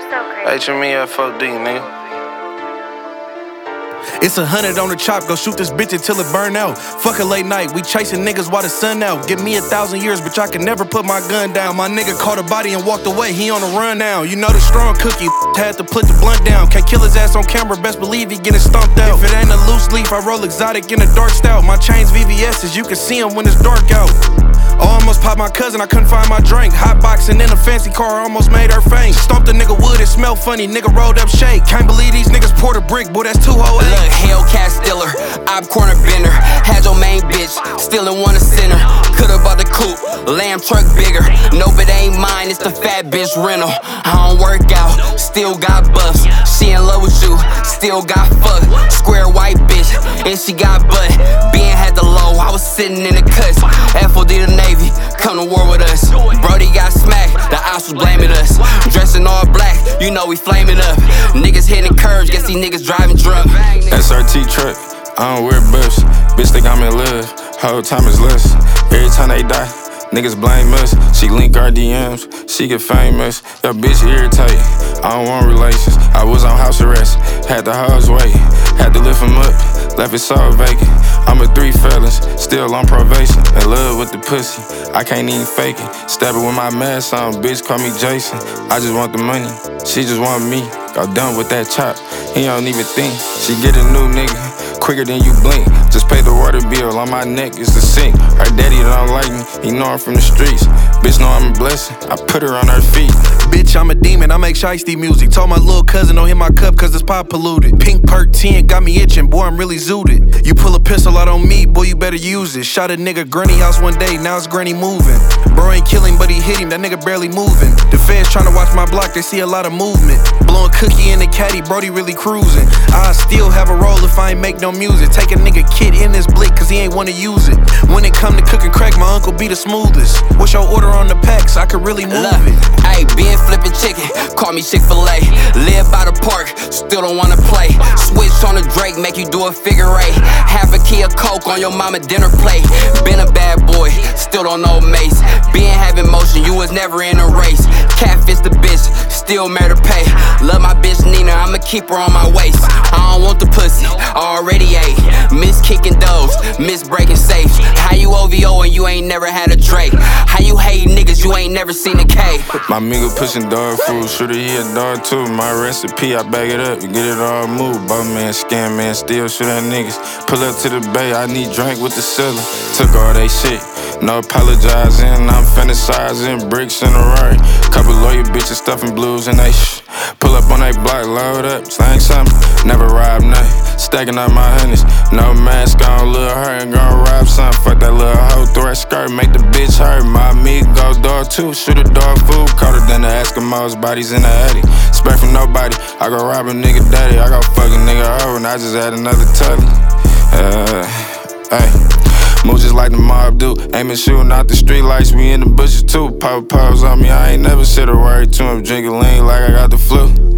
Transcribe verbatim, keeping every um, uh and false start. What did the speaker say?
H M E F O D, nigga. It's a hundred on the chop, go shoot this bitch until it burn out. Fuck a late night, we chasing niggas while the sun out. Give me a thousand years, bitch, I can never put my gun down. My nigga caught a body and walked away, he on the run now. You know the strong cookie, had to put the blunt down. Can't kill his ass on camera, best believe he getting stomped out. If it ain't a loose leaf, I roll exotic in a dark stout. My chains V V S's, you can see them when it's dark out. Oh, almost popped my cousin, I couldn't find my drink. Hot boxing in a fancy car, almost made her faint. Stomped a nigga wood, it smelled funny, nigga rolled up shake. Can't believe these niggas poured a brick, boy, that's two oh eight. Look, Hellcat stiller, I'm corner bender. Had your main bitch, still in one a center. Could've bought the coupe, lamb truck bigger. Nope, it ain't mine, it's the fat bitch rental. I don't work out, still got buffs. She in love with you, still got fucked. Square white bitch, and she got butt. Ben had the low, I was sitting in the cuts. F O D the Navy, come to war with us. Brody got smacked, the ops was blaming us. Dressing all black, you know we flaming up. Niggas hitting curves, guess these niggas driving drunk. S R T truck, I don't wear buffs. Bitch think I'm in love, whole time is lust. Every time they die, niggas blame us. She link our D Ms, she get famous. Yo bitch irritate, I don't want relations. I was on house arrest, had the hoes wait. Had to lift him up, left it so vacant. I'm a three felons, still on probation. In love with the pussy, I can't even fake it. Stab it with my mask on, bitch call me Jason. I just want the money, she just want me. Got done with that chop, he don't even think. She get a new nigga, quicker than you blink. Just pay the water bill, on my neck is the sink. Her daddy don't like me, he know I'm from the streets. Bitch know I'm a blessing, I put her on her feet. Bitch, I'm a demon, I make shiesty music. Told my little cousin don't hit my cup cause it's pot polluted. Pink perk ten got me itching, boy I'm really zooted. You pull a pistol out on me, boy you better use it. Shot a nigga granny house one day, now it's granny moving. Bro ain't kill him but he hit him, that nigga barely moving. The feds tryna watch my block, they see a lot of movement. Blowing cookie in the caddy, Brody really cruising. I still have a role if I ain't make no music. Take a nigga kid in this blick cause he ain't wanna use it. When it come to cooking crack, my uncle be the smoothest. What's your order on the pack so I could really move Look, it? Ayy, been flipping chicken, call me Chick-fil-A. Live by the park, still don't wanna play. Switch on the Drake, make you do a figure eight. Half a key of coke on your mama dinner plate. Been a bad boy, still don't know Mace. Been having motion, you was never in a race. Catfish the bitch, still murder pay. Love my bitch Nina, I'ma keep her on my waist. I don't want the pussy, already ate. Miss kicking doors, miss breaking safes. How you O V O and you ain't never had a Drake? How you hate niggas, you ain't never seen a K? My nigga pushing dog food, shooter he a dog too. My recipe, I bag it up, get it all moved. Bum man, scam man, still shoot at niggas. Pull up to the bay, I need drink with the cellar. Took all they shit, no apologizing. I'm fantasizing, bricks in a Rari. Couple lawyer bitches stuffing blues and they shh. Pull up on they block, load up, slang something. Never rob nothing, stacking up my honeys. No mask on, little her and gon' rob something. Fuck that little hoe through her skirt, make the bitch hurt. My amigo dog too, shoot a dog food. Colder than the Eskimos, bodies in the attic. Spare from nobody, I go rob a nigga daddy. I go fuck a nigga over and I just add another tully. Uh, hey. Move just like the mob do. Aiming shooting out the street lights, we in the bushes too. Pop pose on me, I ain't never said a word to him. Drinking lean like I got the flu.